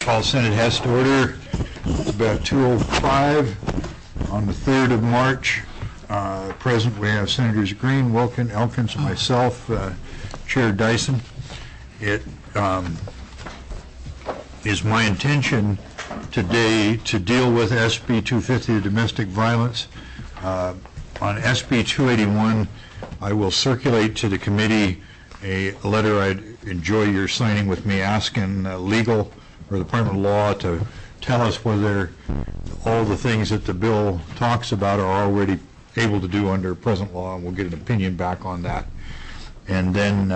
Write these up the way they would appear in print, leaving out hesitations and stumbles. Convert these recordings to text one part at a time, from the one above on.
Call Senate House to order. It's about 2:05 on the 3rd of March. Present we have Senators Green, Wilkin, Elkins, and myself, Chair Dyson. It is my intention today to deal with SB 250, the domestic violence. On SB 281, I will circulate to the committee a letter I'd enjoy your signing with me asking legal or the Department of Law to tell us whether all the things that the bill talks about are already able to do under present law, and we'll get an opinion back on that. And then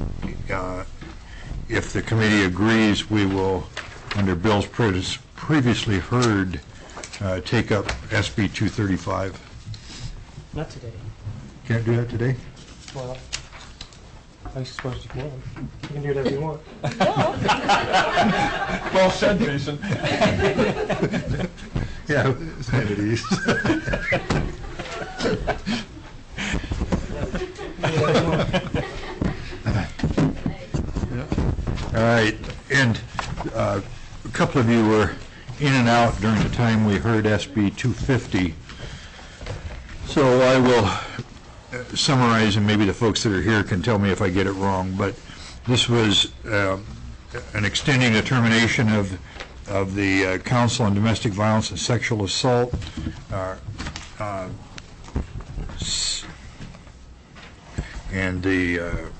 if the committee agrees, we will, under bills previously heard, take up SB 235. Not today. Can't do that today? Well, I suppose you can. You can do whatever you want. Well said, Jason. Yeah, Senators. All right, and a couple of you were in and out during the time we heard SB 250. So I will summarize, and maybe the folks that are here can tell me if I get it wrong, but this was an extending the termination of the Council on Domestic Violence and Sexual Assault, and the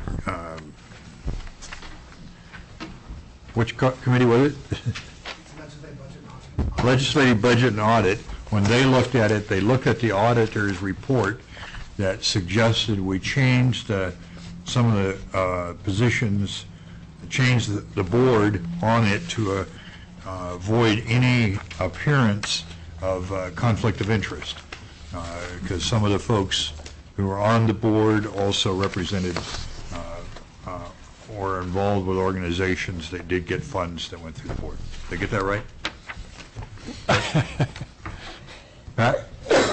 which committee was it? Legislative Budget and Audit. When they looked at it, they looked at the auditor's report that suggested we changed some of the positions, change the board on it to avoid any appearance of conflict of interest, because some of the folks who are on the board also represented or involved with organizations that did get funds that went through the board. Did I get that right? Pat?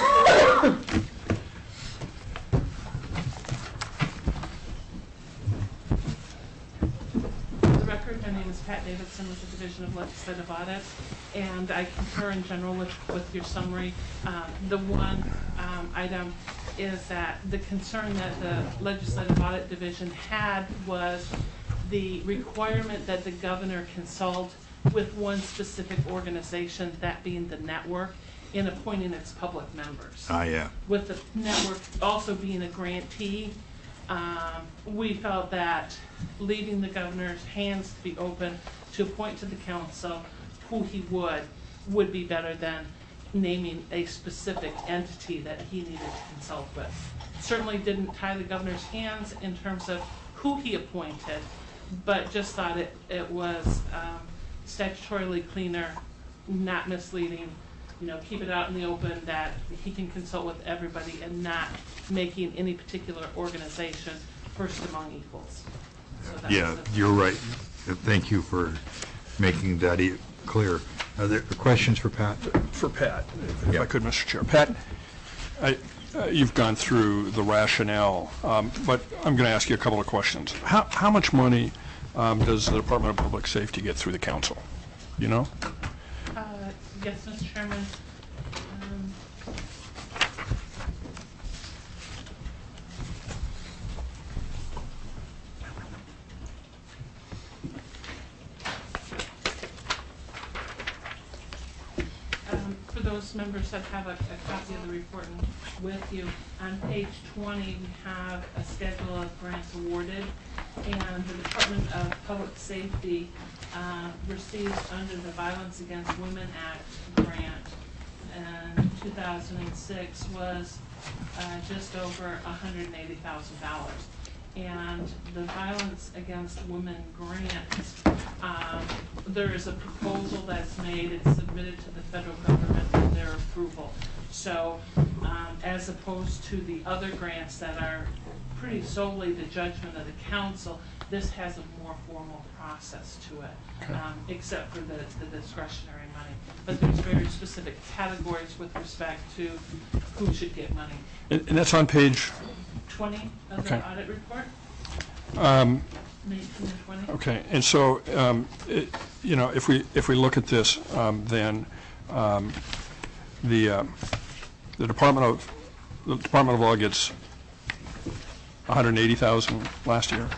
My name is Pat Davidson with the Division of Legislative Audit, and I concur in general with your summary. The one item is that the concern that the Legislative Audit Division had was the requirement that the governor consult with one specific organization, that being the network, in appointing its public members. Yeah. With the network also being a grantee, we felt that leaving the governor's hands to be open to appoint to the council who he would be better than naming a specific entity that he needed to consult with. Certainly didn't tie the governor's hands in terms of who he appointed, but just thought it was statutorily cleaner, not misleading, keep it out in the open, that he can consult with everybody and not making any particular organization first among equals. So yeah, you're right. Thank you for making that clear. Are there questions for Pat? For Pat, if I could, Mr. Chair. Pat, you've gone through the rationale, but I'm going to ask you a couple of questions. How much money does the Department of Public Safety get through the council? You know? Yes, Mr. Chairman. For those members that have a copy of the report with you, on page 20 we have a schedule of grants awarded, and the Department of Public Safety received under the Violence Against Women Act grant, and 2006 was just over $180,000. And the Violence Against Women grant, there is a proposal that's made, it's submitted to the federal government for their approval. So as opposed to the other grants that are pretty solely the judgment of the council, this has a more formal process to it, except for the discretionary money. But there's very specific categories with respect to who should get money. And that's on page 20 of the audit report. 19 and 20. Okay, and so, you know, if we look at this, then the Department of Law gets $180,000 last year.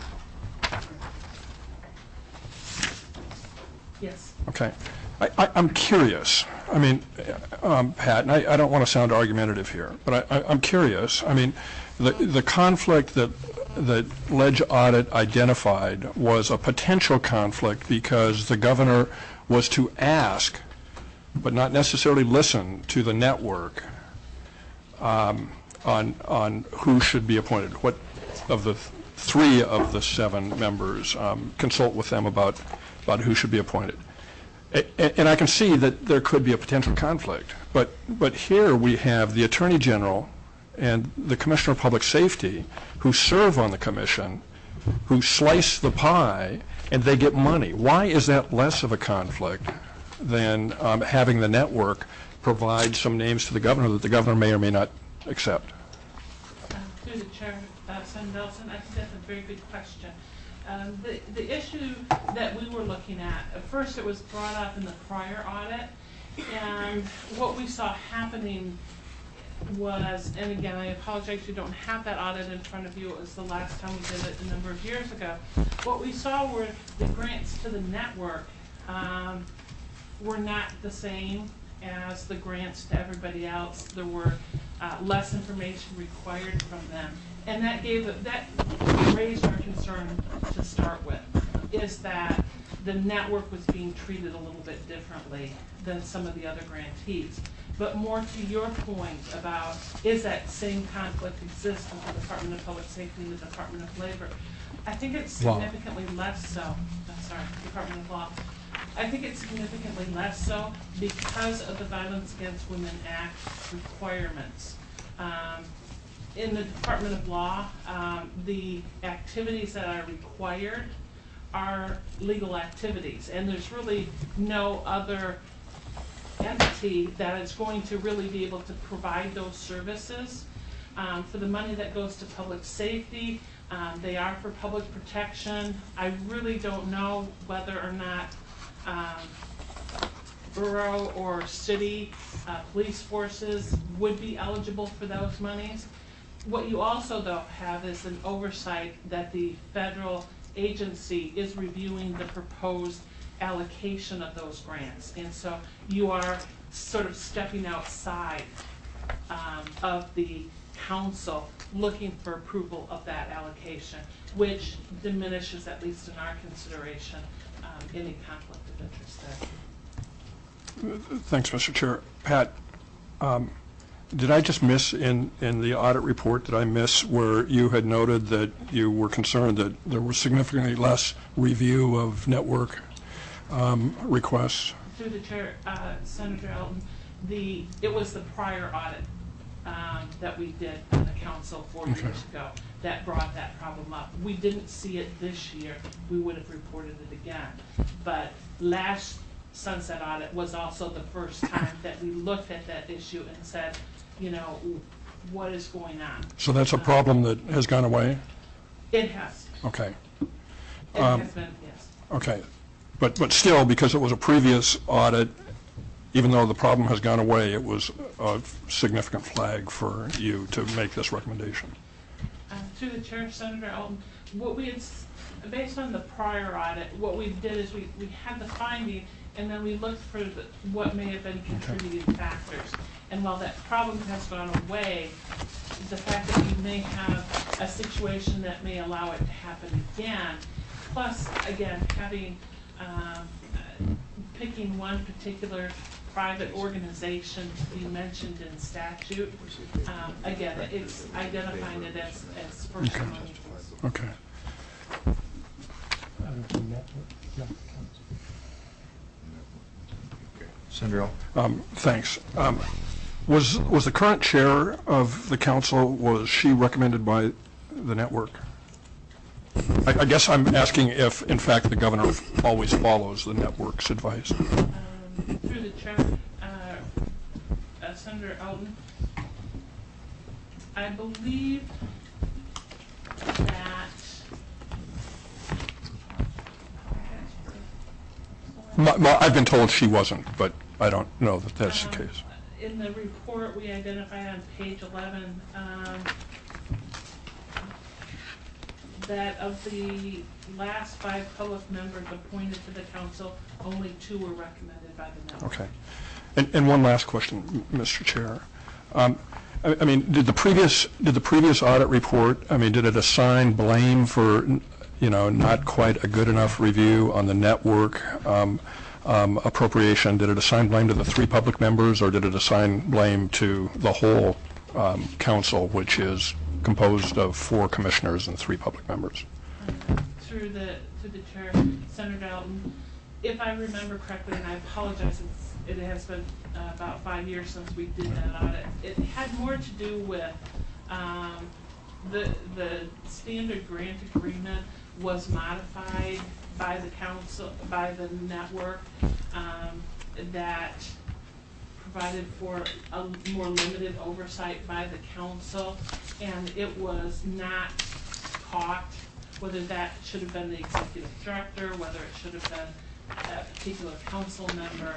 Yes. Okay, I'm curious. I mean, Pat, and I don't want to sound argumentative here, but I'm curious. I mean, the conflict that Ledge Audit identified was a potential conflict because the governor was to ask, but not necessarily listen to the network on who should be appointed. What of the 3 of the 7 members consult with them about who should be appointed. And I can see that there could be a potential conflict, but here we have the Attorney General and the Commissioner of Public Safety who serve on the commission, who slice the pie, and they get money. Why is that less of a conflict than having the network provide some names to the governor that the governor may or may not accept? Through the chair, Senator Nelson, I think that's a very good question. The issue that we were looking at first, it was brought up in the prior audit, and what we saw happening was, and again, I apologize you don't have that audit in front of you, it was the last time we did it a number of years ago. What we saw were the grants to the network were not the same as the grants to everybody else. There were less information required from them. And that raised our concern to start with, is that the network was being treated a little bit differently than some of the other grantees. But more to your point about, is that same conflict exists with the Department of Public Safety and the Department of Labor? I think it's significantly less so. I'm sorry, Department of Law. I think it's significantly less so because of the Violence Against Women Act requirements. In the Department of Law, the activities that are required are legal activities, and there's really no other entity that is going to really be able to provide those services. For the money that goes to public safety, they are for public protection. I really don't know whether or not borough or city police forces would be eligible for those monies. What you also, though, have is an oversight that the federal agency is reviewing the proposed allocation of those grants. And so you are sort of stepping outside of the council looking for approval of that allocation, which diminishes, at least in our consideration, any conflict of interest there. Thanks, Mr. Chair. Pat, did I just miss in the audit report, did I miss where you had noted that you were concerned that there was significantly less review of network requests? Through the chair, Senator Elton, it was the prior audit that we did on the council 4 years ago that brought that problem up. We didn't see it this year. We would have reported it again. But last sunset audit was also the first time that we looked at that issue and said, you know, what is going on? So that's a problem that has gone away? It has. Okay. It has been, yes. Okay. But still, because it was a previous audit, even though the problem has gone away, it was a significant flag for you to make this recommendation. Through the chair, Senator Elton, what we had, based on the prior audit, what we did is we had the finding, and then we looked for what may have been contributing factors. And while that problem has gone away, the fact that you may have a situation that may allow it to happen again, plus, again, having picking one particular private organization to be mentioned in statute, again, it's identifying it as first money. Okay. Senator Thanks. Was the current chair of the council, was she recommended by the network? I guess I'm asking if, in fact, the governor always follows the network's advice. Through the chair, Senator Elton, I believe that I've been told she wasn't, but I don't know that that's the case. In the report, we identified on page 11 that of the last 5 public members appointed to the council, only 2 were recommended by the network. Okay. And one last question, Mr. Chair. I mean, did the previous audit report, I mean, did it assign blame for, not quite a good enough review on the network appropriation? Did it assign blame to the 3 public members, or did it assign blame to the whole council, which is composed of 4 commissioners and 3 public members? Through the chair, Senator Dalton, if I remember correctly, and I apologize, it has been about 5 years since we did that audit. It had more to do with the standard grant agreement was modified by the council, by the network, that provided for a more limited oversight by the council, and it was not caught whether that should have been the executive director, whether it should have been a particular council member.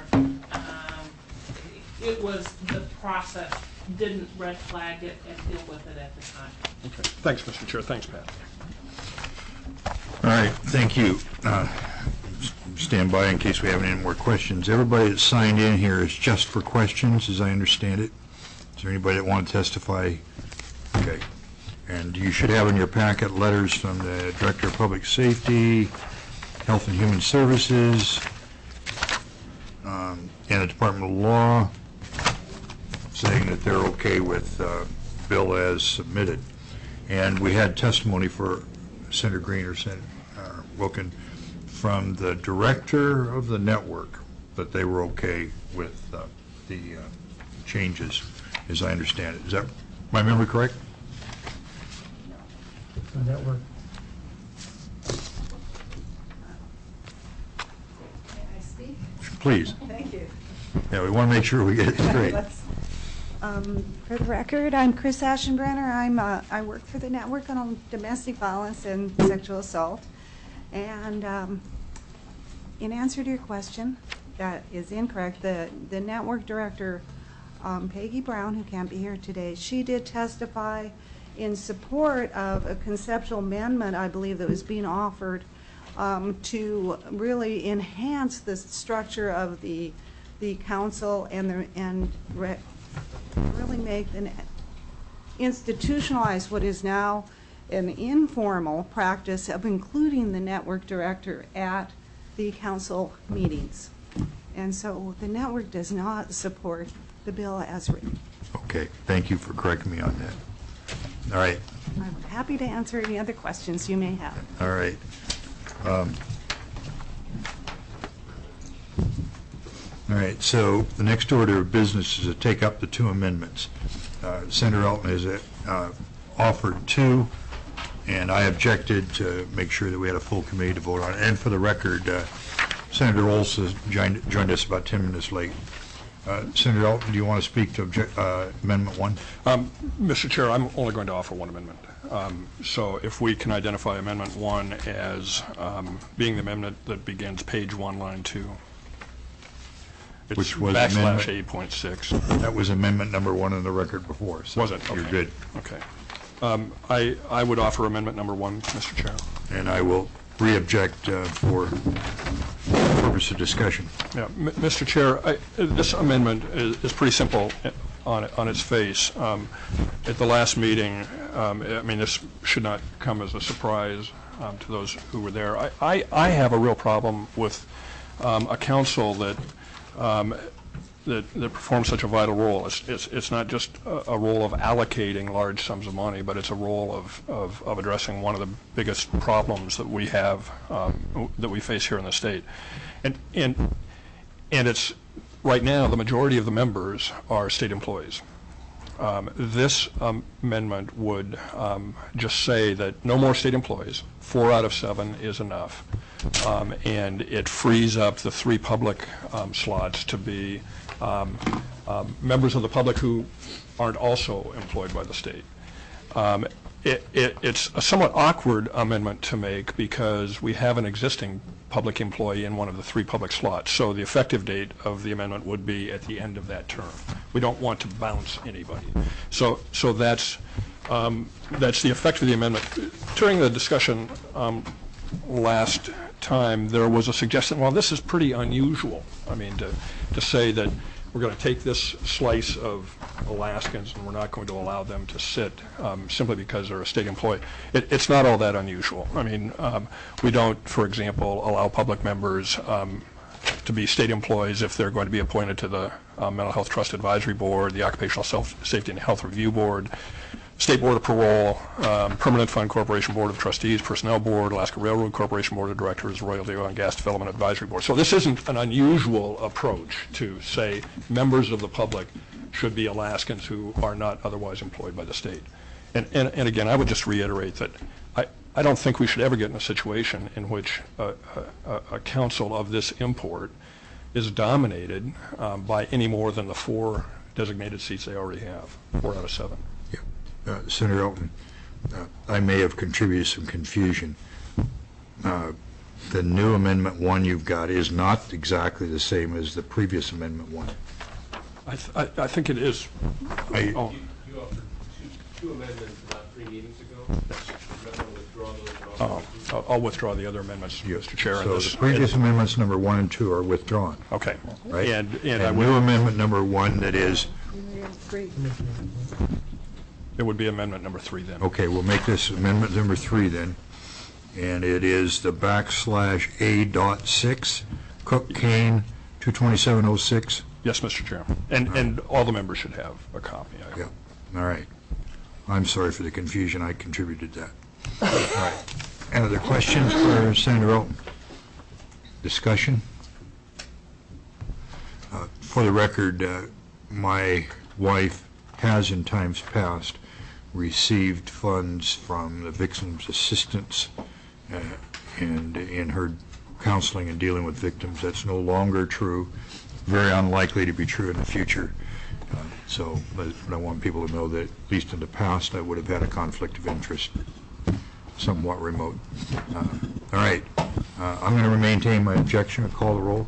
It was the process didn't red flag it and deal with it at the time. Okay. Thanks, Mr. Chair. Thanks, Pat. All right, thank you. Stand by in case we have any more questions. Everybody that signed in here is just for questions, as I understand it. Is there anybody that want to testify? Okay. And you should have in your packet letters from the Director of Public Safety, Health and Human Services, and the Department of Law, saying that they're okay with bill as submitted. And we had testimony for Senator Green or Senator Wilkin from the director of the network that they were okay with the changes, as I understand it. Is that my memory correct? The network. May I speak? Please. Thank you. Yeah, we want to make sure we get it straight. For the record, I'm Chris Aschenbrenner. I work for the Network on Domestic Violence and Sexual Assault. And in answer to your question, that is incorrect. The network director, Peggy Brown, who can't be here today, she did testify in support of a conceptual amendment, I believe, that was being offered to really enhance the structure of the council and really make and institutionalize what is now an informal practice of including the network director at the council meetings. And so the network does not support the bill as written. Okay, thank you for correcting me on that. All right. I'm happy to answer any other questions you may have. All right. All right, so the next order of business is to take up the 2 amendments. Senator Elton has offered 2, and I objected to make sure that we had a full committee to vote on it. And for the record, Senator Olson joined us about 10 minutes late. Senator Elton, do you want to speak to Amendment 1? Mr. Chair, I'm only going to offer 1 amendment. So if we can identify Amendment 1 as being the amendment that begins page 1, line 2. It's Which was backslash 8.6. That was amendment number 1 in the record before. So was it? Okay. You're good. Okay. I would offer amendment number 1, Mr. Chair. And I will re-object for purpose of discussion. Yeah, Mr. Chair, this amendment is pretty simple on its face. At the last meeting, I mean, this should not come as a surprise to those who were there. I have a real problem with a council that performs such a vital role. It's not just a role of allocating large sums of money, but it's a role of addressing one of the biggest problems that we have, that we face here in the state. And it's, right now, the majority of the members are state employees. This amendment would just say that no more state employees, 4 out of 7 is enough. And it frees up the 3 public slots to be members of the public who aren't also employed by the state. it's a somewhat awkward amendment to make because we have an existing public employee in one of the 3 public slots. So the effective date of the amendment would be at the end of that term. We don't want to bounce anybody. So that's the effect of the amendment. During the discussion last time, there was a suggestion, well, this is pretty unusual. I mean, to say that we're going to take this slice of Alaskans and we're not going to allow them to sit simply because they're a state employee. It's not all that unusual. I mean, we don't, for example, allow public members to be state employees if they're going to be appointed to the Mental Health Trust Advisory Board, the Occupational Safety and Health Review Board, State Board of Parole, Permanent Fund Corporation Board of Trustees, Personnel Board, Alaska Railroad Corporation Board of Directors, Royal Oil and Gas Development Advisory Board. So this isn't an unusual approach to say members of the public should be Alaskans who are not otherwise employed by the state. And again, I would just reiterate that I don't think we should ever get in a situation in which a council of this import is dominated by any more than the 4 designated seats they already have, 4 out of 7. Senator Elton, I may have contributed some confusion. The new Amendment 1 you've got is not exactly the same as the previous Amendment 1. I think it is. You offered two amendments about 3 meetings ago. Yes. You might want to withdraw those. and I'll withdraw the other amendments, Mr. Chair. So the previous amendments number 1 and 2 are withdrawn. Okay. Right? And And I would, new amendment number 1 that is, it would be amendment number 3 then. okay, we'll make this amendment number 3 then. And it is the /A.6, Cook Kane 22706. Yes, Mr. Chair. And all the members should have a copy. Yeah, all right. I'm sorry for the confusion. I contributed that. All right. Any other questions for Senator Elton? Discussion? For the record, my wife has in times past received funds from the Victims Assistance and in her counseling and dealing with victims. That's no longer true, very unlikely to be true in the future. So I want people to know that, at least in the past, I would have had a conflict of interest, somewhat remote. All right. I'm going to maintain my objection. I'll call the roll.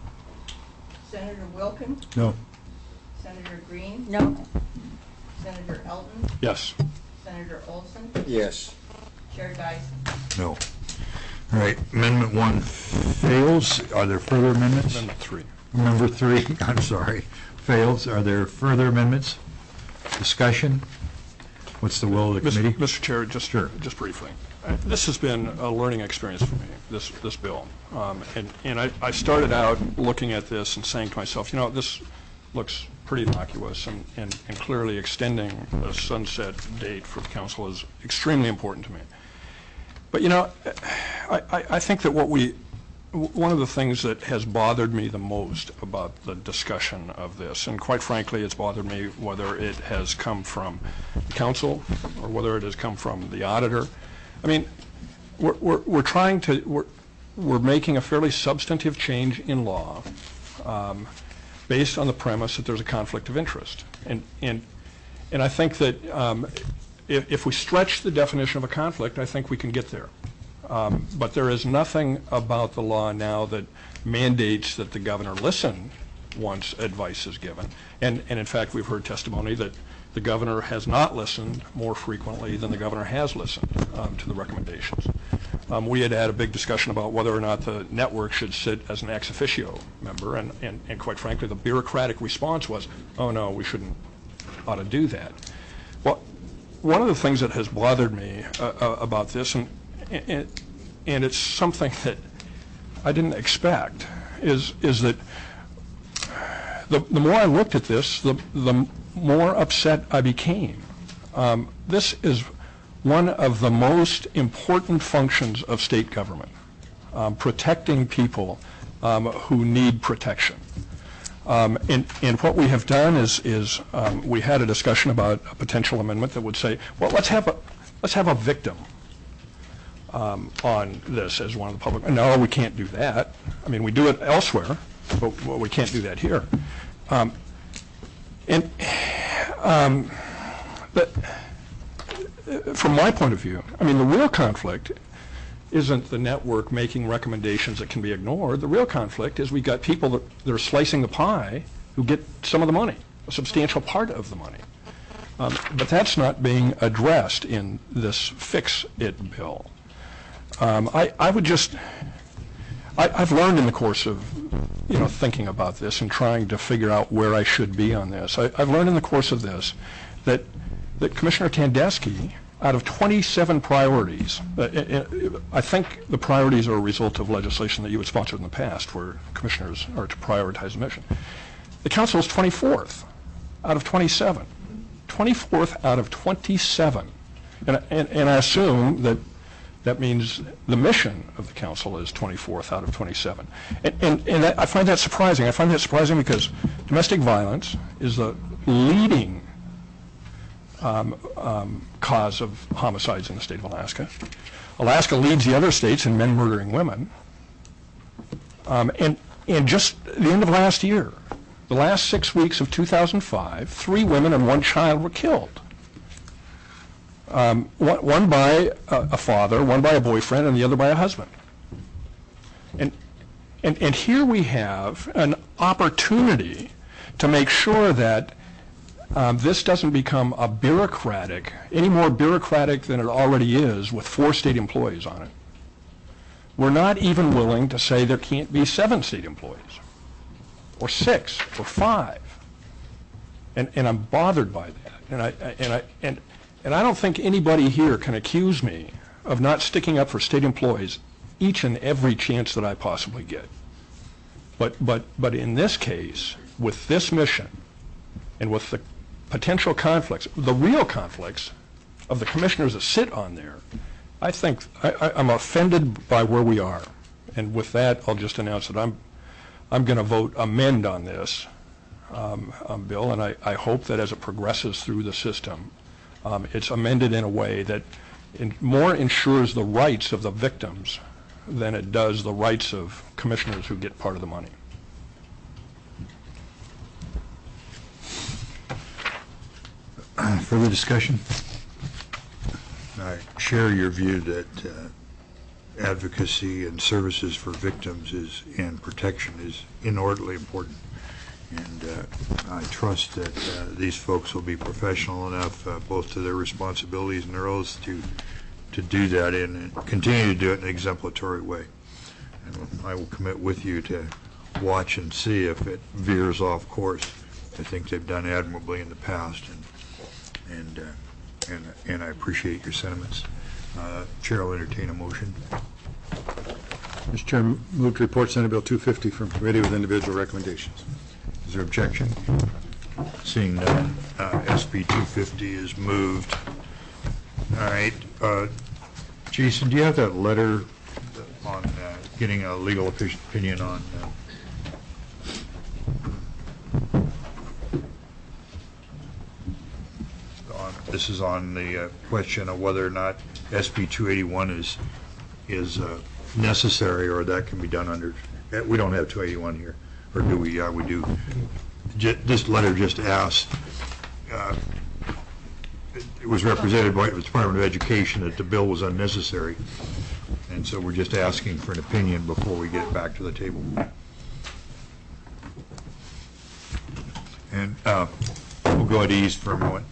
Senator Wilkin? No. Senator Green? No. Senator Elton? Yes. Senator Olson? Yes. Chair Dyson? No. All right. Amendment 1 fails. Are there further amendments? Amendment 3. Number 3, I'm sorry, fails. Are there further amendments? Discussion? What's the will of the committee? Mr. Chair, just briefly. This has been a learning experience for me, this bill. And I started out looking at this and saying to myself, you know, this looks pretty innocuous, and clearly extending the sunset date for the council is extremely important to me. But, you know, I think that one of the things that has bothered me the most about the discussion of this, and quite frankly, it's bothered me whether it has come from the council or whether it has come from the auditor. I mean, we're making a fairly substantive change in law based on the premise that there's a conflict of interest, and I think that if we stretch the definition of a conflict, I think we can get there. But there is nothing about the law now that mandates that the governor listen once advice is given. And in fact, we've heard testimony that the governor has not listened more frequently than the governor has listened to the recommendations. We had a big discussion about whether or not the network should sit as an ex officio member, and quite frankly, the bureaucratic response was, oh no, we ought to do that. Well, one of the things that has bothered me about this, and it's something that I didn't expect, is that the more I looked at this, the more upset I became. This is one of the most important functions of state government, protecting people who need protection. And what we have done is we had a discussion about a potential amendment that would say, well, let's have a victim on this as one of the public. No, we can't do that. I mean, we do it elsewhere, but we can't do that here. from my point of view, I mean, the real conflict isn't the network making recommendations that can be ignored. The real conflict is we got people that are slicing the pie who get some of the money, a substantial part of the money. But that's not being addressed in this fix-it bill. I would just, I've learned in the course of, thinking about this and trying to figure out where I should be on this. I've learned in the course of this that Commissioner Tandeschi, out of 27 priorities, I think the priorities are a result of legislation that you had sponsored in the past where commissioners are to prioritize the mission. The council is 24th out of 27. 24th out of 27. And I assume that means the mission of the council is 24th out of 27. And I find that surprising. I find that surprising because domestic violence is the leading cause of homicides in the state of Alaska. Alaska leads the other states in men murdering women. And just the end of last year, the last 6 weeks of 2005, 3 women and 1 child were killed. One by a father, one by a boyfriend, and the other by a husband. And here we have an opportunity to make sure that this doesn't become any more bureaucratic than it already is with 4 state employees on it. We're not even willing to say there can't be 7 state employees, or 6, or 5. And I'm bothered by that. And I don't think anybody here can accuse me of not sticking up for state employees each and every chance that I possibly get. But in this case, with this mission, and with the potential conflicts, the real conflicts of the commissioners that sit on there, I think I'm offended by where we are. And with that, I'll just announce that I'm going to vote amend on this bill, and I hope that as it progresses through the system, it's amended in a way that more ensures the rights of the victims than it does the rights of commissioners who get part of the money. Further discussion? I share your view that advocacy and services for victims and protection is inordinately important. And I trust that these folks will be professional enough, both to their responsibilities and their oaths, to do that and continue to do it in an exemplary way. And I will commit with you to watch and see if it veers off course. I think they've done admirably in the past, and I appreciate your sentiments. Chair will entertain a motion. Mr. Chairman, move to report Senate Bill 250 from committee with individual recommendations. Is there objection? Seeing none, SB 250 is moved. All right. Jason, do you have that letter on getting a legal opinion on this is on the question of whether or not SB 281 is necessary, or that can be done under. We don't have 281 here, or do we? Yeah, we do. This letter just asked. It was represented by the Department of Education that the bill was unnecessary, and so we're just asking for an opinion before we get it back to the table. And we'll go at ease for a moment.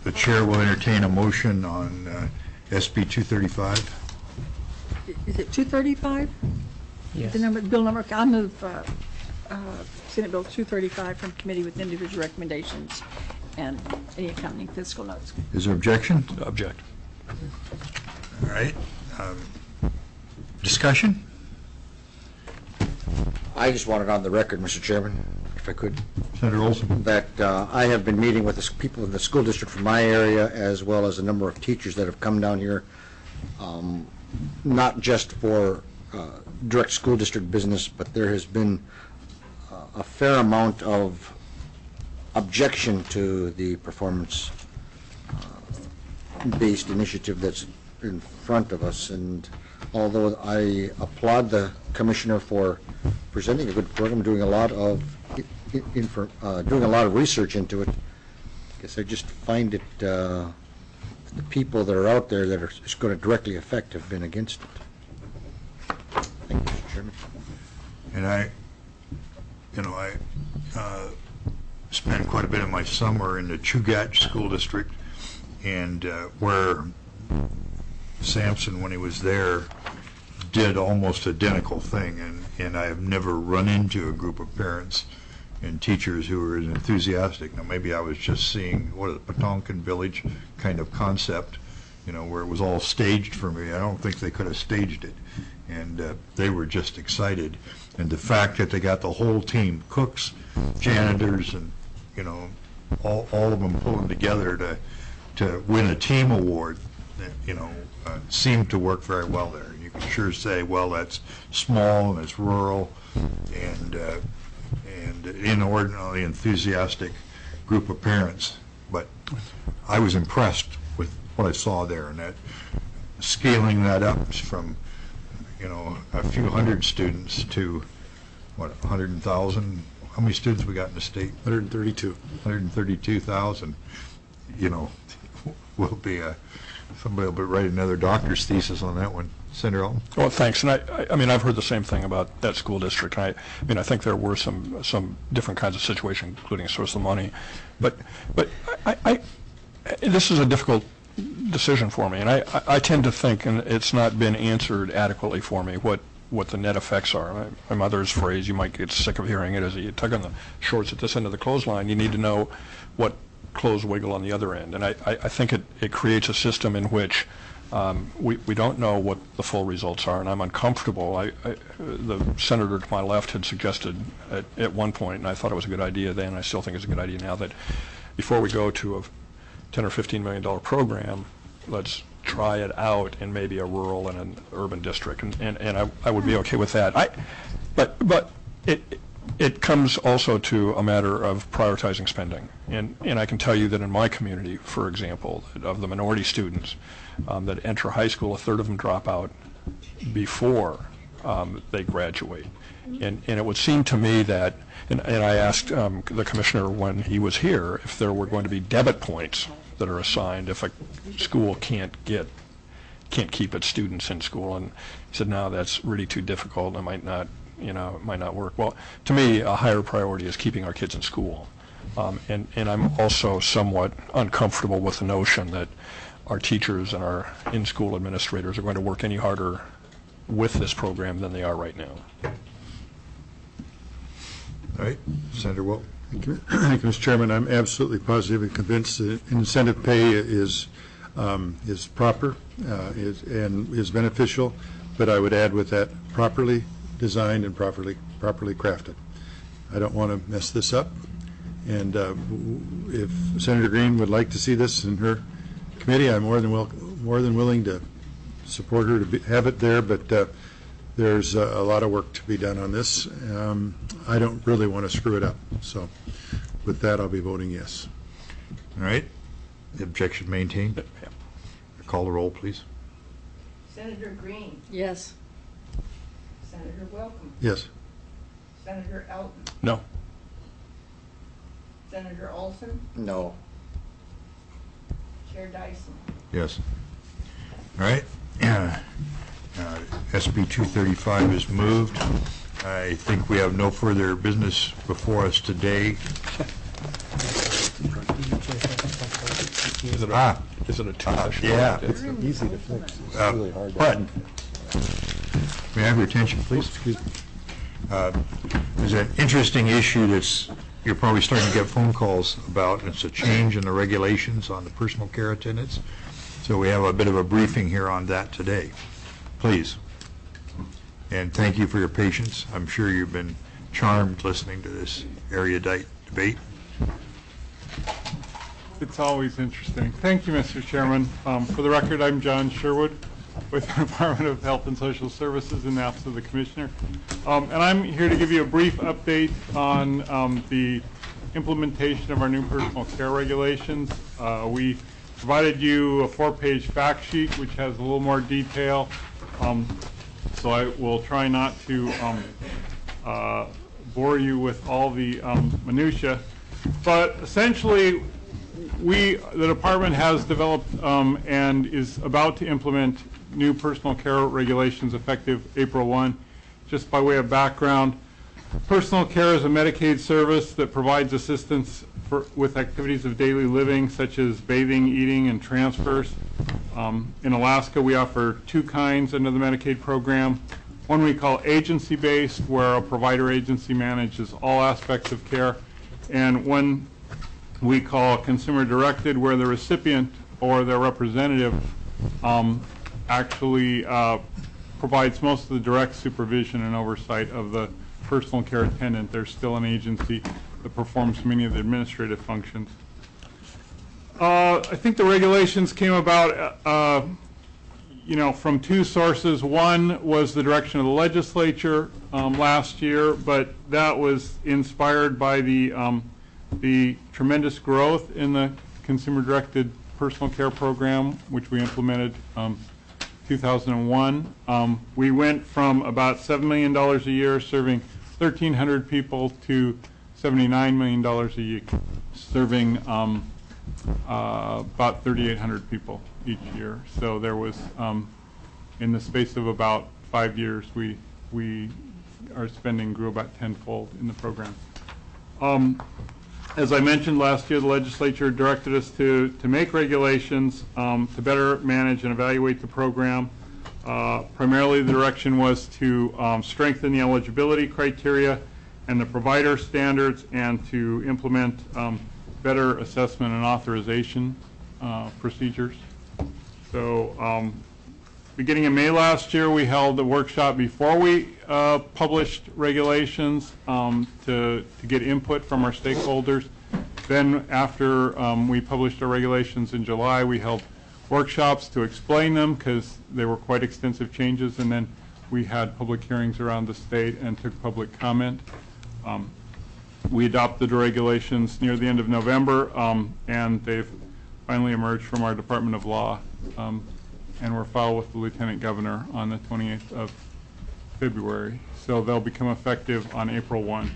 the chair will entertain a motion on SB 235. Is it 235? Yes. The number, bill number, I'll move Senate Bill 235 from committee with individual recommendations and any accompanying fiscal notes. Is there objection? Object. All right. Discussion? I just wanted on the record, Mr. Chairman, if I could, Senator Olson. that I have been meeting with the people in the school district from my area, as well as a number of teachers that have come down here, not just for direct school district business, but there has been a fair amount of objection to the performance-based initiative that's in front of us. And although I applaud the commissioner for presenting a good program, doing a lot of research into it, I guess I just find it the people that are out there that it's going to directly affect have been against it. Thank you, Mr. Chairman. And I spent quite a bit of my summer in the Chugach School District, and where Sampson, when he was there, did almost identical thing, and I have never run into a group of parents and teachers who were as enthusiastic. Now, maybe I was just seeing, what is it, Patonkin Village kind of concept, where it was all staged for me. I don't think they could have staged it. And they were just excited. And the fact that they got the whole team, cooks, janitors, and, all of them pulling together to win a team award, seemed to work very well there. You can sure say, well, that's small and it's rural, and inordinately enthusiastic group of parents. But I was impressed with what I saw there, and that scaling that up from a few hundred students to 100,000. How many students we got in the state? 132. 132,000. Will be somebody will be writing another doctor's thesis on that one. Senator Alton. Well, thanks. And I mean, I've heard the same thing about that school district. I think there were some different kinds of situations, including a source of money. But this is a difficult decision for me, and I tend to think, and it's not been answered adequately for me, what the net effects are. My mother's phrase, you might get sick of hearing it, is you tug on the shorts at this end of the clothesline, you need to know what clothes wiggle on the other end. And I think it creates a system in which we don't know what the full results are, and I'm uncomfortable. The senator to my left had suggested at one point, and I thought it was a good idea then, and I still think it's a good idea now, that before we go to a $10 or $15 million program, let's try it out in maybe a rural and an urban district, and I would be okay with that. But it comes also to a matter of prioritizing spending, and I can tell you that in my community, for example, of the minority students that enter high school, a third of them drop out before they graduate, and it would seem to me that, and I asked the commissioner when he was here if there were going to be debit points that are assigned if a school can't keep its students in school, and he said, no, that's really too difficult, and it might not work. Well, to me, a higher priority is keeping our kids in school, and I'm also somewhat uncomfortable with the notion that our teachers and our in-school administrators are going to work any harder with this program than they are right now. All right, Senator Wilt. Thank you, Mr. Chairman. I'm absolutely positive and convinced that incentive pay is proper and is beneficial, but I would add with that properly designed and properly crafted. I don't want to mess this up, and if Senator Green would like to see this in her committee, I'm more than willing to support her to have it there, but there's a lot of work to be done on this. I don't really want to screw it up, so with that, I'll be voting yes. All right. The objection maintained. Yeah. Call the roll, please. Senator Green. Yes. Senator Welcome. Yes. Senator Elton. No. Senator Olson. No. Chair Dyson. Yes. All right. SB 235 is moved. I think we have no further business before us today. Is it Ah. is it a two-session? Yeah. It's easy to fix. It's Uh, really hard. But, may I have your attention, please? Excuse me. There's an interesting issue that's, you're probably starting to get phone calls about. It's a change in the regulations on the personal care attendants. So we have a bit of a briefing here on that today. Please. And thank you for your patience. I'm sure you've been charmed listening to this erudite debate. It's always interesting. Thank you, Mr. Chairman. For the record, I'm John Sherwood with the Department of Health and Social Services in the Office of the Commissioner. And I'm here to give you a brief update on the implementation of our new personal care regulations. We provided you a 4-page fact sheet which has a little more detail. So I will try not to bore you with all the minutia. But essentially, the department has developed and is about to implement new personal care regulations effective April 1. Just by way of background, personal care is a Medicaid service that provides assistance with activities of daily living such as bathing, eating, and transfers. In Alaska, we offer 2 kinds under the Medicaid program. One we call agency-based, where a provider agency manages all aspects of care, and one we call consumer-directed, where the recipient or their representative actually provides most of the direct supervision and oversight of the personal care attendant. There's still an agency that performs many of the administrative functions. I think the regulations came about from 2 sources. One was the direction of the legislature last year, but that was inspired by the tremendous growth in the consumer-directed personal care program, which we implemented 2001. We went from about $7 million a year serving 1,300 people to $79 million a year serving about 3,800 people each year. So there was, in the space of about 5 years, our spending grew about tenfold in the program. As I mentioned last year, the legislature directed us to make regulations to better manage and evaluate the program. Primarily, the direction was to strengthen the eligibility criteria and the provider standards, and to implement better assessment and authorization procedures. So beginning in May last year, we held a workshop before we published regulations to get input from our stakeholders. Then after we published our regulations in July, we held workshops to explain them because they were quite extensive changes, and then we had public hearings around the state and took public comment. We adopted the regulations near the end of November, and they've finally emerged from our Department of Law, and were filed with the Lieutenant Governor on the 28th of February. So they'll become effective on April 1.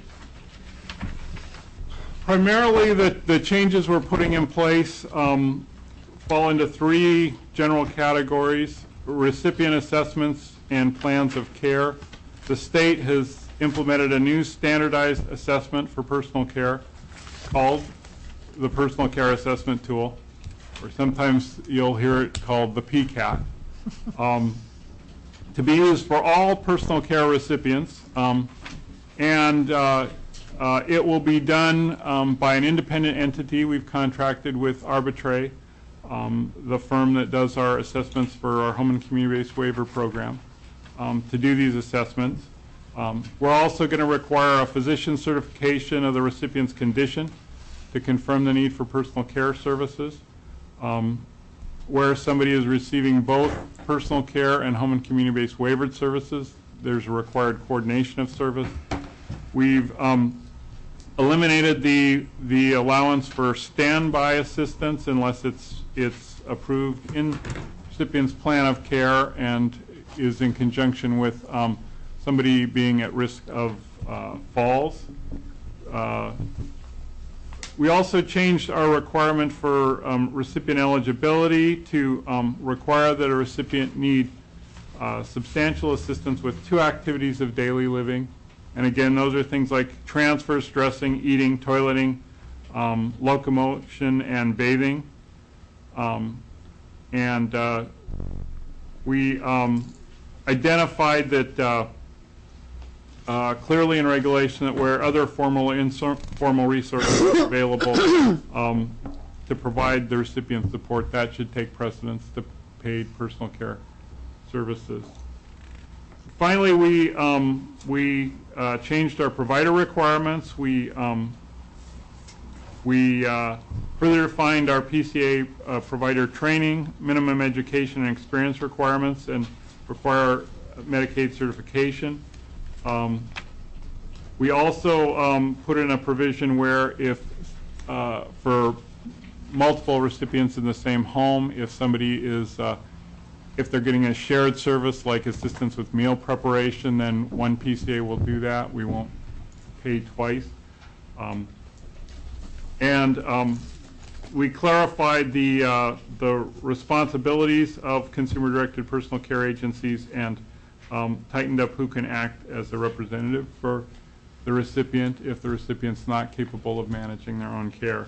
Primarily, the changes we're putting in place fall into 3 general categories: recipient assessments and plans of care. The state has implemented a new standardized assessment for personal care called the Personal Care Assessment Tool, or sometimes you'll hear it called the PCAT, to be used for all personal care recipients, and it will be done by an independent entity. We've contracted with Arbitrate, the firm that does our assessments for our home and community-based waiver program, to do these assessments. We're also going to require a physician certification of the recipient's condition to confirm the need for personal care services. Where somebody is receiving both personal care and home and community-based waivered services, there's a required coordination of service. We've eliminated the allowance for standby assistance unless it's approved in recipient's plan of care and is in conjunction with somebody being at risk of falls. We also changed our requirement for recipient eligibility to require that a recipient need substantial assistance with 2 activities of daily living. And again, those are things like transfers, dressing, eating, toileting, locomotion, and bathing. And we identified that clearly in regulation that where other formal and informal resources are available to provide the recipient support, that should take precedence to paid personal care services. Finally, we changed our provider requirements. We further defined our PCA provider training, minimum education and experience requirements, and require Medicaid certification. We also put in a provision where if for multiple recipients in the same home, if somebody is if they're getting a shared service like assistance with meal preparation, then one PCA will do that. We won't pay twice. We clarified the responsibilities of consumer-directed personal care agencies and tightened up who can act as a representative for the recipient if the recipient's not capable of managing their own care.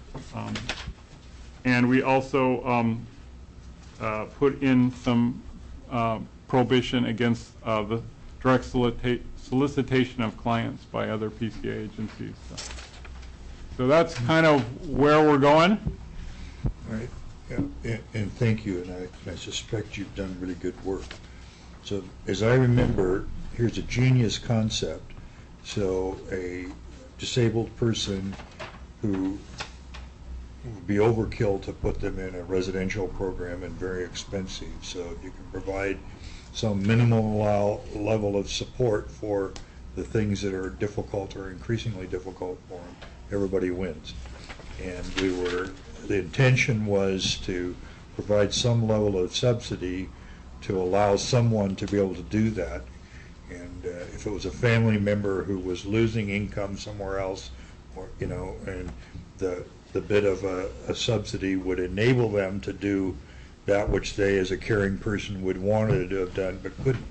And we also put in some prohibition against the direct solicitation of clients by other PCA agencies. So that's kind of where we're going. All right. Yeah. And thank you, and I suspect you've done really good work. So as I remember, here's a genius concept. So a disabled person who would be overkill to put them in a residential program and very expensive. So you can provide some minimal level of support for the things that are difficult or increasingly difficult for them. Everybody wins. And the intention was to provide some level of subsidy to allow someone to be able to do that. And if it was a family member who was losing income somewhere else, or and the bit of a subsidy would enable them to do that which they as a caring person would wanted to have done but couldn't.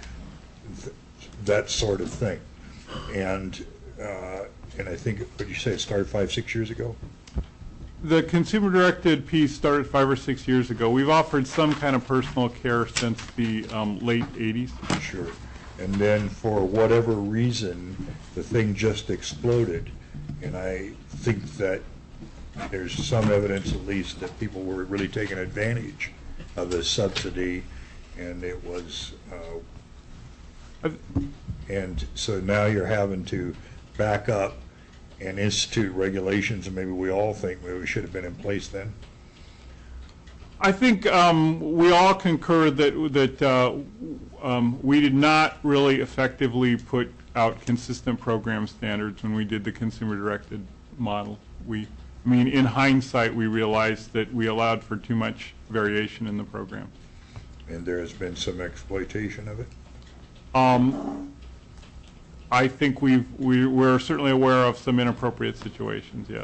That sort of thing. And I think, what did you say, it started 5-6 years ago? The consumer-directed piece started 5 or 6 years ago. We've offered some kind of personal care since the late 80s. Sure. And then for whatever reason, the thing just exploded. And I think that there's some evidence, at least, that people were really taking advantage of the subsidy, and it was, and so now you're having to back up and institute regulations, and maybe we all think maybe we should have been in place then. I think we all concur that we did not really effectively put out consistent program standards when we did the consumer-directed model. I mean, in hindsight, we realized that we allowed for too much variation in the program. And there has been some exploitation of it? I think we're certainly aware of some inappropriate situations, yes.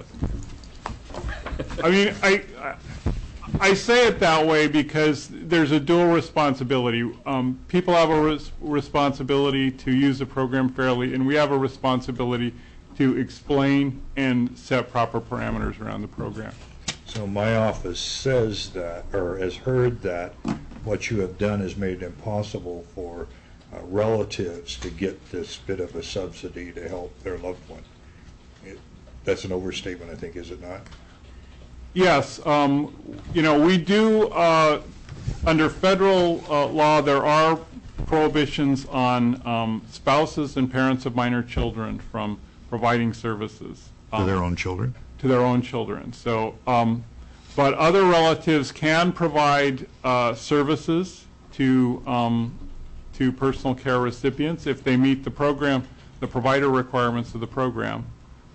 I mean, I say it that way because there's a dual responsibility. People have a responsibility to use the program fairly, and we have a responsibility to explain and set proper parameters around the program. So my office says that, or has heard that, what you have done has made it impossible for relatives to get this bit of a subsidy to help their loved one. That's an overstatement, I think, is it not? Yes. We do, under federal law, there are prohibitions on spouses and parents of minor children from providing services. To their own children? To their own children. So, but other relatives can provide services to personal care recipients if they meet the provider requirements of the program.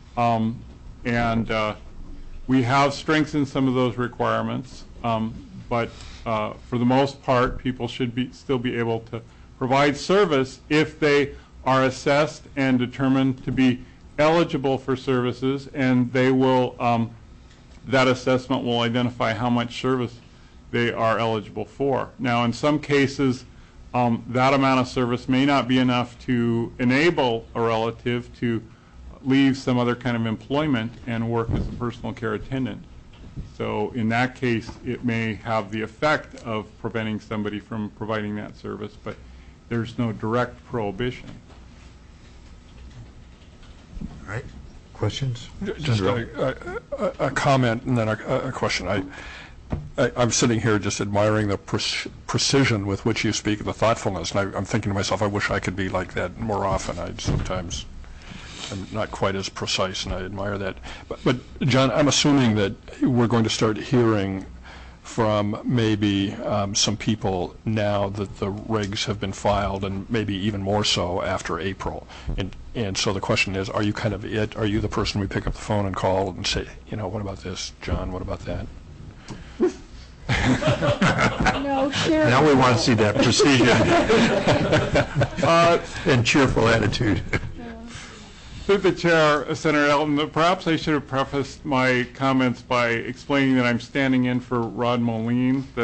We have strengthened some of those requirements, but for the most part, people should still be able to provide service if they are assessed and determined to be eligible for services, and they will, that assessment will identify how much service they are eligible for. Now, in some cases, that amount of service may not be enough to enable a relative to leave some other kind of employment and work as a personal care attendant. So in that case, it may have the effect of preventing somebody from providing that service, but there's no direct prohibition. All right. Questions? Just Senator a comment and then a question. I'm sitting here just admiring the precision with which you speak, the thoughtfulness, and I'm thinking to myself, I wish I could be like that more often. Sometimes I'm not quite as precise, and I admire that. But John, I'm assuming that we're going to start hearing from maybe some people now that the regs have been filed, and maybe even more so after April. And so the question is, are you kind of it? Are you the person we pick up the phone and call and say, what about this, John? What about that? No, Chair. Now we want to see that precision and cheerful attitude. Through the chair, Senator Elton, perhaps I should have prefaced my comments by explaining that I'm standing in for Rod Moline, the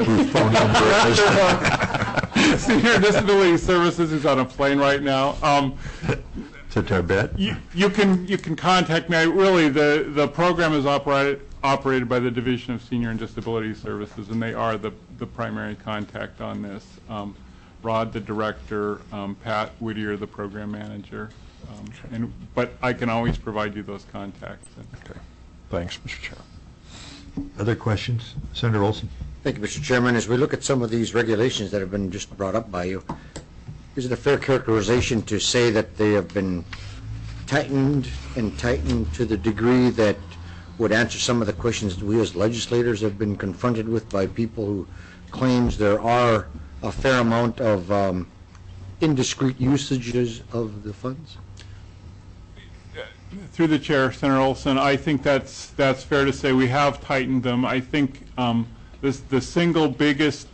Senior Disability Services, who's on a plane right now. To Tibet? You can contact me. Really, the program is operated by the Division of Senior and Disability Services, and they are the primary contact on this. Rod, the director, Pat Whittier, the program manager. But I can always provide you those contacts. Okay. Thanks, Mr. Chair. Other questions? Senator Olson. Thank you, Mr. Chairman. As we look at some of these regulations that have been just brought up by you, is it a fair characterization to say that they have been tightened and tightened to the degree that would answer some of the questions that we as legislators have been confronted with by people who claims there are a fair amount of indiscreet usages of the funds? Through the chair, Senator Olson, I think that's fair to say. We have tightened them. I think the single biggest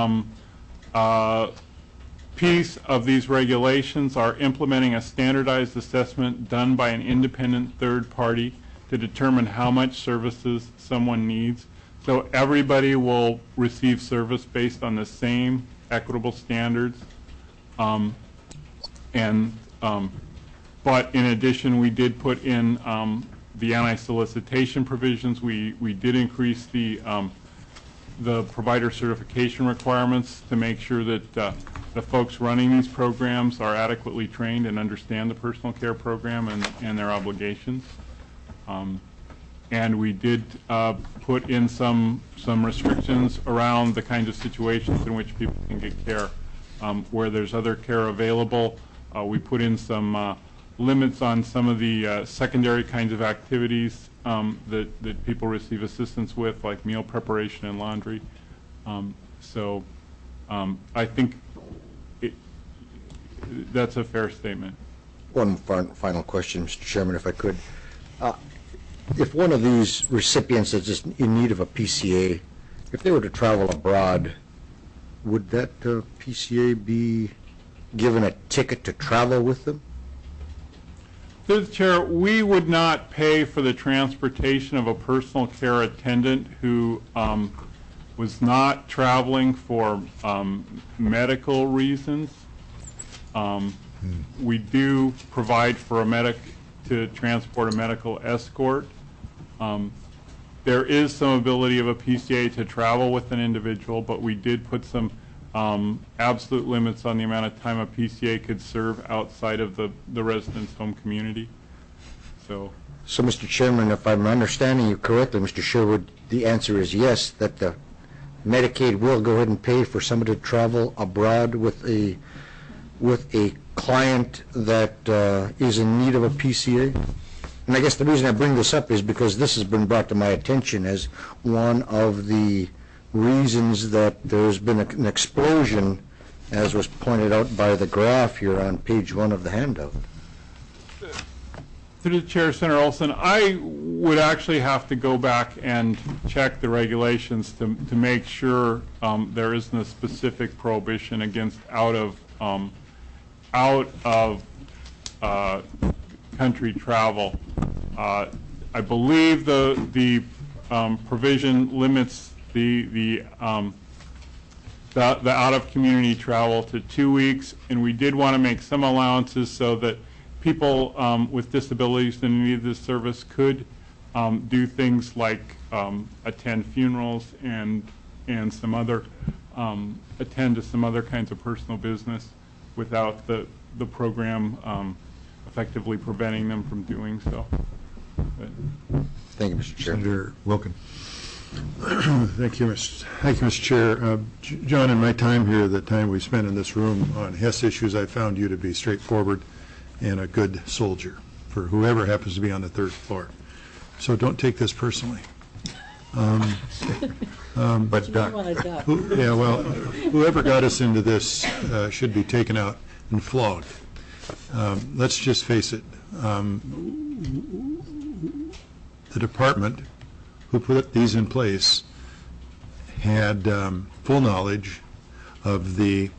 piece of these regulations are implementing a standardized assessment done by an independent third party to determine how much services someone needs. So everybody will receive service based on the same equitable standards. But in addition, we did put in the anti-solicitation provisions. We did increase the provider certification requirements to make sure that the folks running these programs are adequately trained and understand the personal care program and their obligations. And we did put in some restrictions around the kinds of situations in which people can get care. Where there's other care available, we put in some limits on some of the secondary kinds of activities that people receive assistance with, like meal preparation and laundry. So I think that's a fair statement. One final question, Mr. Chairman, if I could. If one of these recipients is just in need of a PCA, if they were to travel abroad, would that PCA be given a ticket to travel with them? Through the chair, we would not pay for the transportation of a personal care attendant who was not traveling for medical reasons. We do provide for a medic to transport a medical escort. There is some ability of a PCA to travel with an individual, but we did put some absolute limits on the amount of time a PCA could serve outside of the resident's home community. So, Mr. Chairman, if I'm understanding you correctly, Mr. Sherwood, the answer is yes, that the Medicaid will go ahead and pay for somebody to travel abroad with a client that is in need of a PCA. And I guess the reason I bring this up is because this has been brought to my attention as one of the reasons that there's been an explosion, as was pointed out by the graph here on page 1 of the handout. through the chair, Senator Olson, I would actually have to go back and check the regulations to make sure there isn't a specific prohibition against out of country travel. I believe the provision limits the out of community travel to 2 weeks, and we did want to make some allowances so that people with disabilities that need this service could do things like attend funerals and some other attend to some other kinds of personal business without the program effectively preventing them from doing so. Thank you, Mr. Chair. Senator Wilkin. Thank you, Mr. Chair. John, in my time here, the time we spent in this room on Hess issues, I found you to be straightforward and a good soldier for whoever happens to be on the third floor. So don't take this personally. But Yeah, well, whoever got us into this should be taken out and flogged. Let's just face it. The department who put these in place had full knowledge of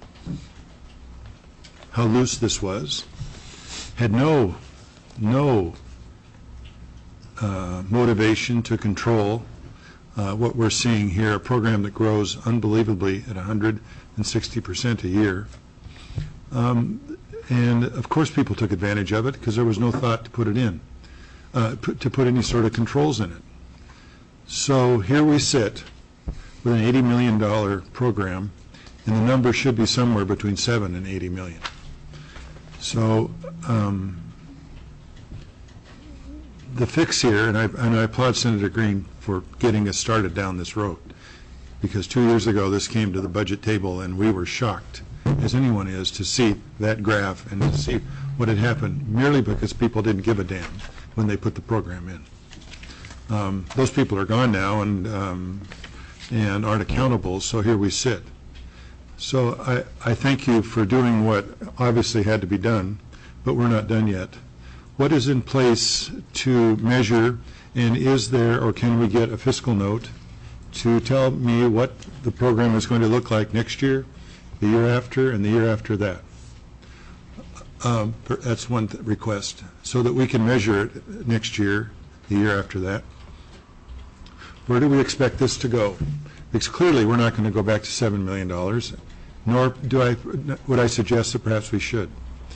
how loose this was, had no motivation to control what we're seeing here, a program that grows unbelievably at 160% a year. And of course people took advantage of it because there was no thought to put it in, to put any sort of controls in it. So here we sit with an $80 million program, and the number should be somewhere between 7 and 80 million. So the fix here, and I applaud Senator Green for getting us started down this road, because 2 years ago this came to the budget table and we were shocked, as anyone is, to see that graph and to see what had happened merely because people didn't give a damn when they put the program in. Those people are gone now and aren't accountable, so here we sit. So I thank you for doing what obviously had to be done, but we're not done yet. What is in place to measure, and is there or can we get a fiscal note to tell me what the program is going to look like next year, the year after, and the year after that? That's one request, so that we can measure it next year, the year after that. Where do we expect this to go? Because clearly we're not going to go back to $7 million, nor would I suggest that perhaps we should.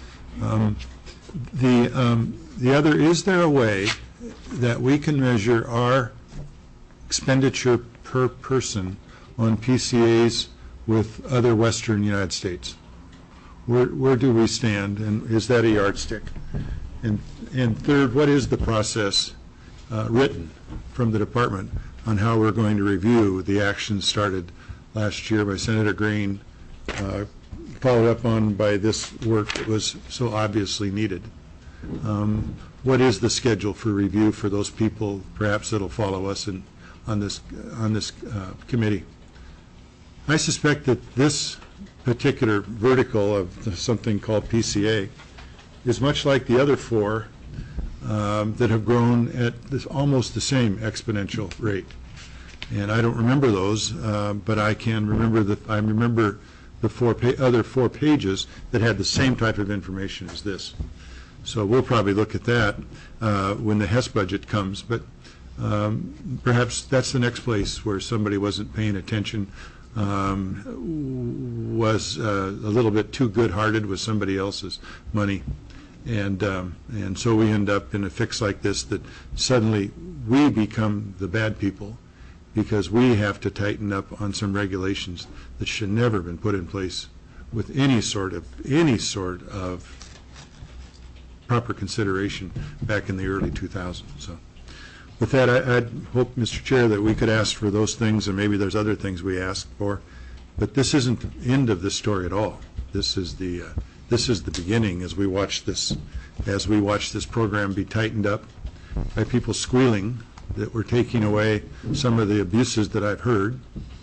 The other, is there a way that we can measure our expenditure per person on PCAs with other Western United States? Where do we stand, and is that a yardstick? And third, what is the process written from the department on how we're going to review the actions started last year by Senator Green, followed up on by this work that was so obviously needed? What is the schedule for review for those people, perhaps, that'll follow us on this committee? I suspect that this particular vertical of something called PCA is much like the other four that have grown at almost the same exponential rate. And I don't remember those, but I can remember the other four pages that had the same type of information as this. So we'll probably look at that when the Hess budget comes, but perhaps that's the next place where somebody wasn't paying attention, was a little bit too good-hearted with somebody else's money, and so we end up in a fix like this that suddenly we become the bad people because we have to tighten up on some regulations that should never have been put in place with any sort of proper consideration back in the early 2000s. So with that, I'd hope, Mr. Chair, that we could ask for those things, and maybe there's other things we ask for, but this isn't the end of the story at all. This is the beginning as we watch this program be tightened up by people squealing that we're taking away some of the abuses that I've heard.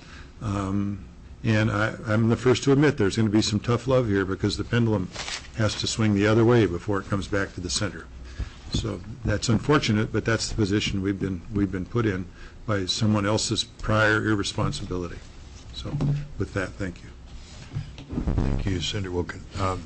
And I'm the first to admit there's going to be some tough love here because the pendulum has to swing the other way before it comes back to the center. So that's unfortunate, but that's the position we've been put in by someone else's prior irresponsibility. So with that, thank you. Thank you, Senator Wilkin.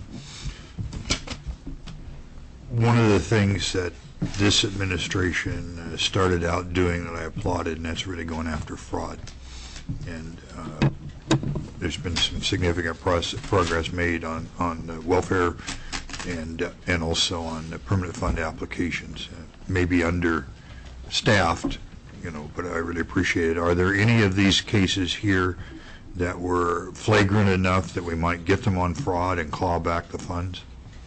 One of the things that this administration started out doing that I applauded, and that's really going after fraud. And there's been some significant progress made on welfare and also on permanent fund applications, maybe under staffed, but I really appreciate it. Are there any of these cases here that were flagrant enough that we might get them on fraud and claw back the funds?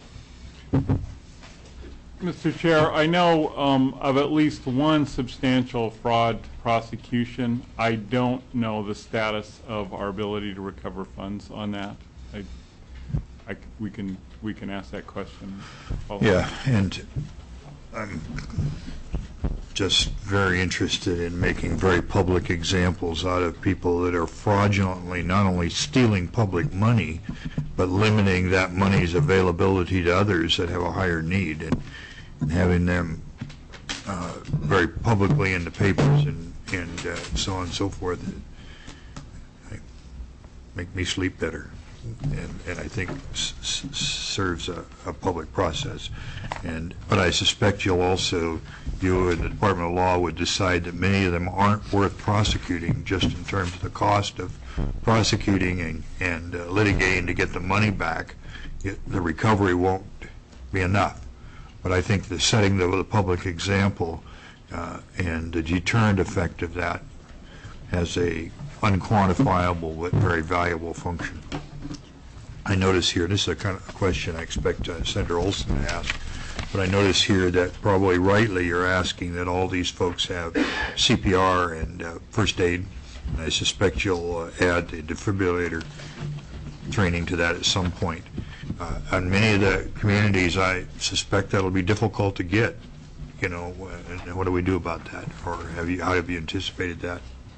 Mr. Chair, I know of at least one substantial fraud prosecution. I don't know the status of our ability to recover funds on that. We can ask that question. Yeah, and I'm just very interested in making very public examples out of people that are fraudulently not only stealing public money, but limiting that money's availability to others that have a higher need, and having them very publicly in the papers and so on and so forth. Make me sleep better, and I think serves a public process. But I suspect you and the Department of Law would decide that many of them aren't worth prosecuting, just in terms of the cost of prosecuting and litigating to get the money back. The recovery won't be enough. But I think the setting of the public example and the deterrent effect of that has a unquantifiable but very valuable function. I notice here, this is a kind of question I expect Senator Olson to ask, but I notice here that probably rightly you're asking that all these folks have CPR and first aid, and I suspect you'll add the defibrillator training to that at some point. On many of the communities, I suspect that'll be difficult to get. And what do we do about that? Or how have you anticipated that?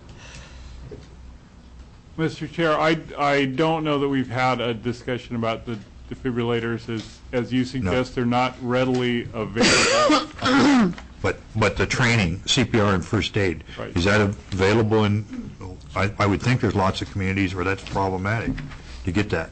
Mr. Chair, I don't know that we've had a discussion about the defibrillators. As you suggest, they're not readily available. But the training, CPR and first aid, right, is that available in? I would think there's lots of communities where that's problematic to get that.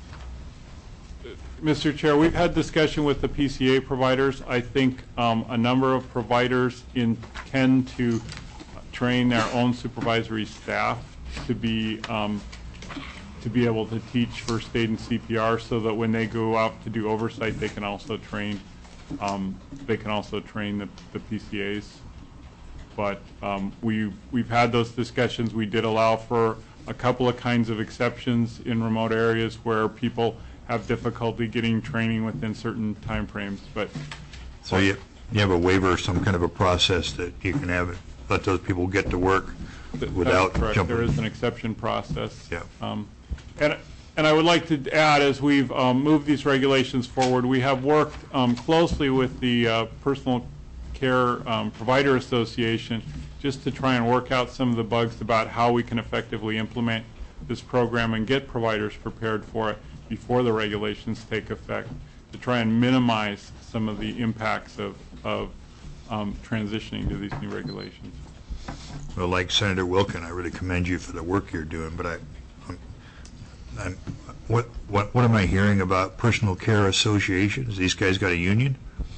Mr. Chair, we've had discussion with the PCA providers. I think a number of providers intend to train their own supervisory staff to be able to teach first aid and CPR, so that when they go out to do oversight, they can also train the PCAs. But we've had those discussions. We did allow for a couple of kinds of exceptions in remote areas where people have difficulty getting training within certain time frames. But so you have a waiver, some kind of a process that you can have let those people get to work without jumping. There is an exception process. Yeah. And I would like to add, as we've moved these regulations forward, we have worked closely with the Personal Care Provider Association just to try and work out some of the bugs about how we can effectively implement this program and get providers prepared for it before the regulations take effect, to try and minimize some of the impacts of transitioning to these new regulations. Well, like Senator Wilken, I really commend you for the work you're doing, but what am I hearing about personal care associations? These guys got a union?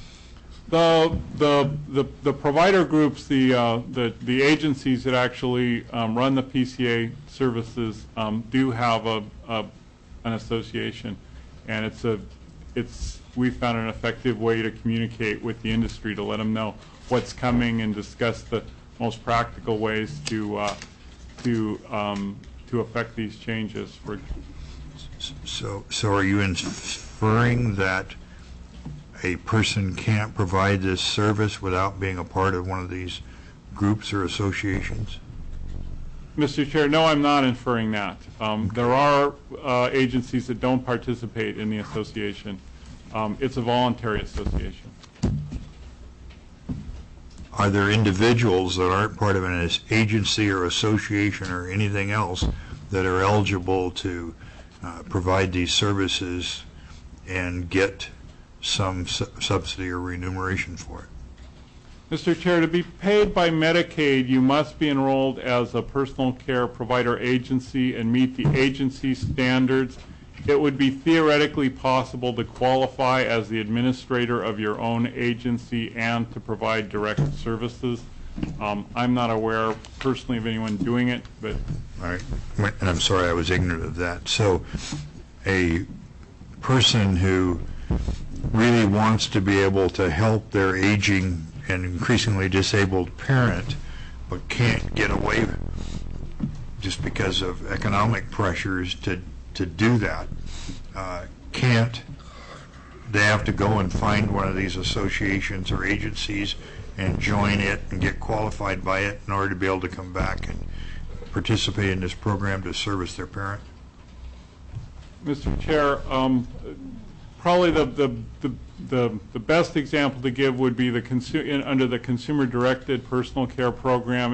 The provider groups, the agencies that actually run the PCA services do have an association, and we found an effective way to communicate with the industry to let them know what's coming and discuss the most practical ways to affect these changes. So are you inferring that a person can't provide this service without being a part of one of these groups or associations? Mr. Chair, no, I'm not inferring that. There are agencies that don't participate in the association. It's a voluntary association. Are there individuals that aren't part of an agency or association or anything else that are eligible to provide these services and get some subsidy or remuneration for it? Mr. Chair, to be paid by Medicaid, you must be enrolled as a personal care provider agency and meet the agency standards. It would be theoretically possible to qualify as the administrator of your own agency and to provide direct services. I'm not aware personally of anyone doing it, but... All right, and I'm sorry I was ignorant of that. So a person who really wants to be able to help their aging an increasingly disabled parent, but can't get away just because of economic pressures to do that, can't they have to go and find one of these associations or agencies and join it and get qualified by it in order to be able to come back and participate in this program to service their parent? Mr. Chair, probably the best example to give would be under the consumer-directed personal care program.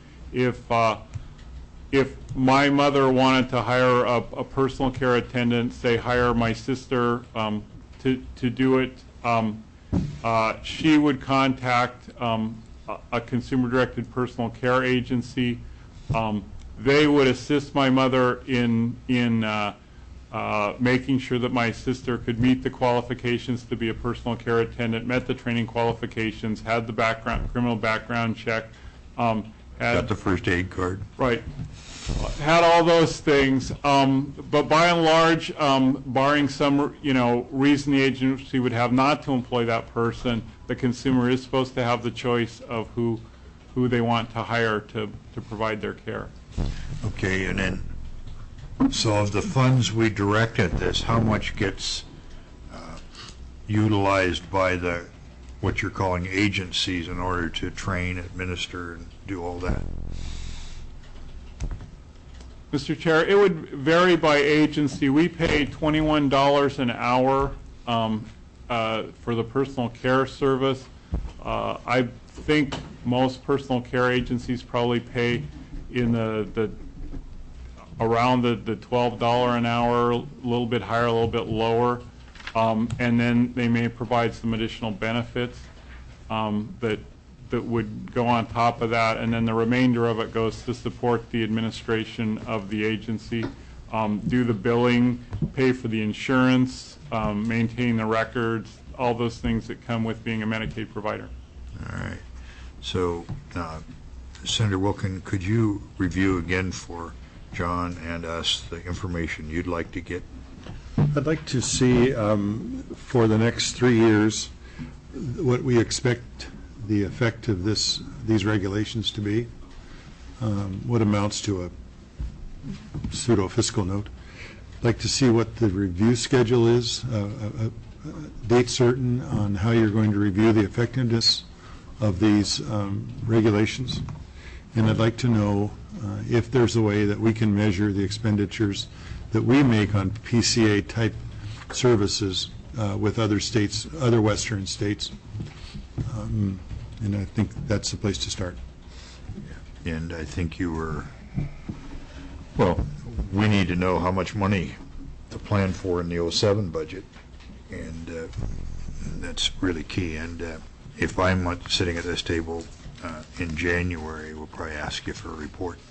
If my mother wanted to hire a personal care attendant, say hire my sister to do it, she would contact a consumer-directed personal care agency. They would assist my mother in making sure that my sister could meet the qualifications to be a personal care attendant, met the training qualifications, had the criminal background check, got the first aid card. Right. Had all those things, but by and large, barring some reason the agency would have not to employ that person, the consumer is supposed to have the choice of who they want to hire to provide their care. Okay, and then, so of the funds we direct at this, how much gets utilized by what you're calling agencies in order to train, administer, and do all that? Mr. Chair, it would vary by agency. We pay $21 an hour for the personal care service. I think most personal care agencies probably pay in around the $12 an hour, a little bit higher, a little bit lower, and then they may provide some additional benefits that would go on top of that, and then the remainder of it goes to support the administration of the agency, do the billing, pay for the insurance, maintain the records, all those things that come with being a Medicaid provider. All right. So, Senator Wilkin, could you review again for John and us the information you'd like to get? I'd like to see for the next 3 years what we expect the effect of these regulations to be, what amounts to a pseudo-fiscal note. I'd like to see what the review schedule is, a date certain on how you're going to review the effectiveness of these regulations. And I'd like to know if there's a way that we can measure the expenditures that we make on PCA-type services with other states, other Western states. And I think that's the place to start. And I think well, we need to know how much money to plan for in the 07 budget, and that's really key. And if I'm sitting at this table in January, we'll probably ask you for a report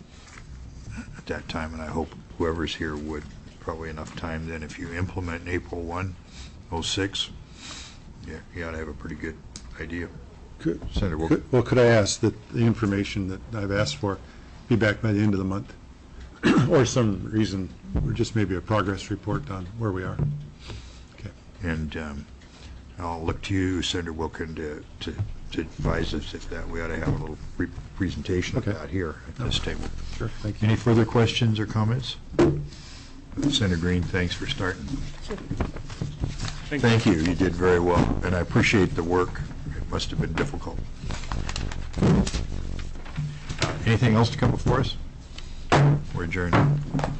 at that time, and I hope whoever's here would. Probably enough time then. If you implement in April 1, 06, you ought to have a pretty good idea. Senator Wilkin. Well, could I ask that the information that I've asked for be back by the end of the month, or some reason, or just maybe a progress report on where we are? Okay. And I'll look to you, Senator Wilkin, to advise us if that we ought to have a little presentation of that here at this table. Sure. Thank you. Any further questions or comments? Senator Green, thanks for starting. Sure. Thank you. You did very well, and I appreciate the work. It must have been difficult. Anything else to come before us? We're adjourned.